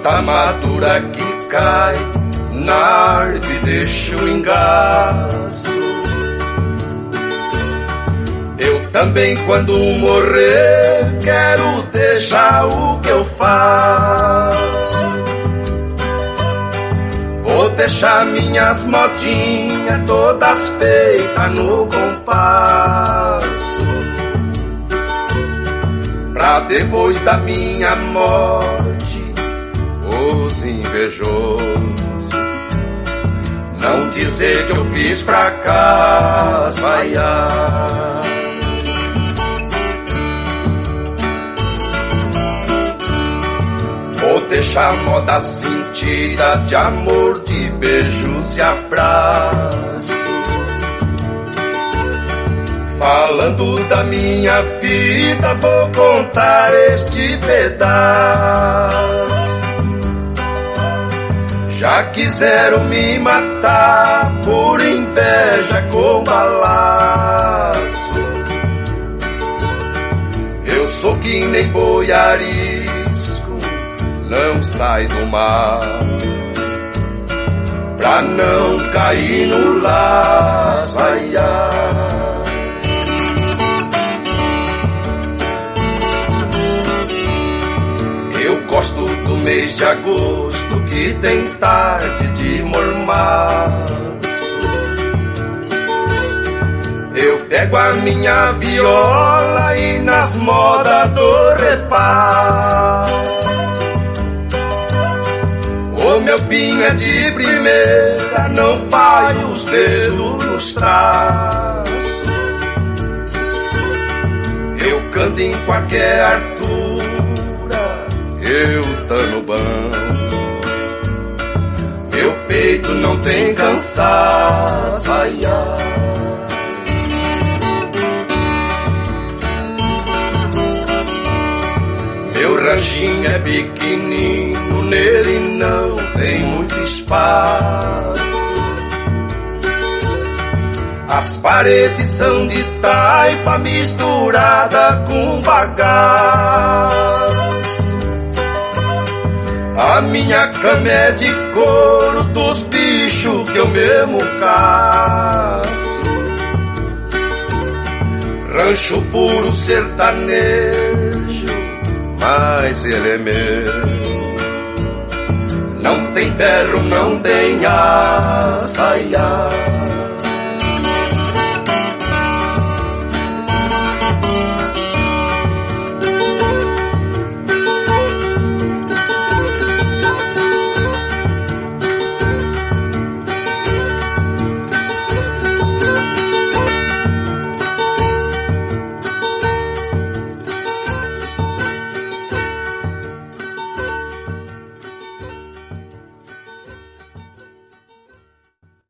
fruta madura que cai na árvore deixa o engaço. Eu também, quando morrer, quero deixar o que eu faço. Vou deixar minhas modinhas todas feitas no compasso, pra depois da minha morte os invejosos não dizer que eu fiz fracasso. Ai, ai. Vou deixar moda sentida de amor, de beijos e abraços, falando da minha vida, vou contar este pedaço. Já quiseram me matar por inveja com balaço. Eu sou que nem boi arisco, não sai do mar, pra não cair no laço. Ai, ai. Eu gosto do mês de agosto, que tem tarde de mormaço. Eu pego a minha viola e nas modas do repasso. O meu pinho é de primeira, não falho os dedos nos traços. Eu canto em qualquer altura, eu tô no banco. Meu peito não tem cansaço. Ai, ai. Meu ranchinho é pequenino, nele não tem muito espaço. As paredes são de taipa misturada com bagaço. A minha cama é de couro dos bichos que eu mesmo caço. Rancho puro sertanejo, mas ele é meu. Não tem ferro, não tem aço. Ai, ai.